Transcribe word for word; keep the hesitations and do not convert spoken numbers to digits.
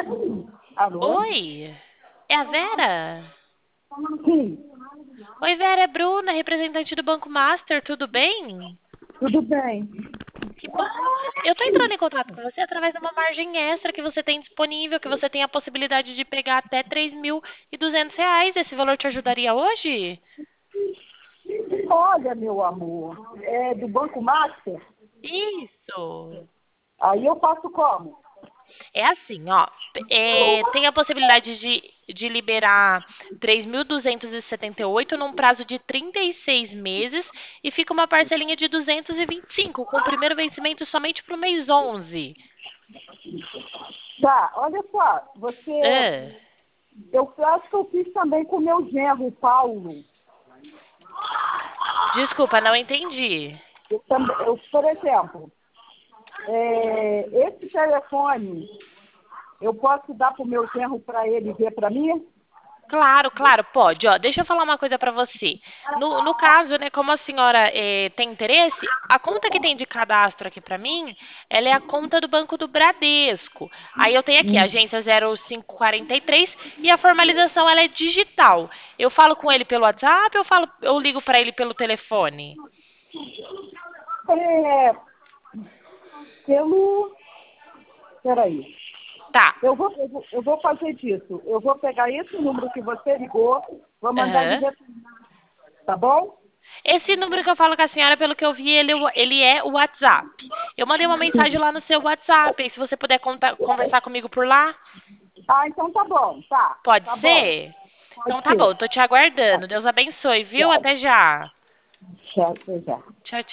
Alô? Oi, é a Vera? Sim, Oi, Vera, é Bruna, representante do Banco Master, tudo bem? tudo bem. Que bom. Eu tô entrando em contato com você através de uma margem extra que você tem disponível, que você tem a possibilidade de pegar até três mil e duzentos reais. Esse valor te ajudaria hoje? Olha, meu amor, é do Banco Master, Isso. aí eu faço como? É assim, ó. É, tem a possibilidade de, de liberar três mil duzentos e setenta e oito num prazo de trinta e seis meses e fica uma parcelinha de duzentos e vinte e cinco, com o primeiro vencimento somente para o mês onze. Tá, olha só, você, Ah, eu acho que eu fiz também com o meu genro, o Paulo. desculpa, não entendi. Eu, também, eu, por exemplo, é, esse telefone, eu posso dar para o meu genro para ele ver para mim? Claro, claro, pode. Ó, deixa eu falar uma coisa para você. No, no caso, né, como a senhora eh, tem interesse, a conta que tem de cadastro aqui para mim, ela é a conta do Banco do Bradesco. Aí eu tenho aqui, a agência zero cinco quatro três, e a formalização ela é digital. Eu falo com ele pelo WhatsApp ou eu falo, eu ligo para ele pelo telefone? É, pelo... Peraí. Tá. Eu vou, eu vou eu vou fazer disso. Eu vou pegar esse número que você ligou, vou mandar ele Aham. ver, tá bom? Esse número que eu falo com a senhora, pelo que eu vi, ele, ele é o WhatsApp. Eu mandei uma mensagem lá no seu WhatsApp, e se você puder conta- conversar comigo por lá. Ah, então tá bom, tá, Pode tá bom. ser? Então Pode tá ser. bom, tô te Tá, aguardando. Deus abençoe, viu? tchau. Até já. Tchau, até já. Tchau, tchau.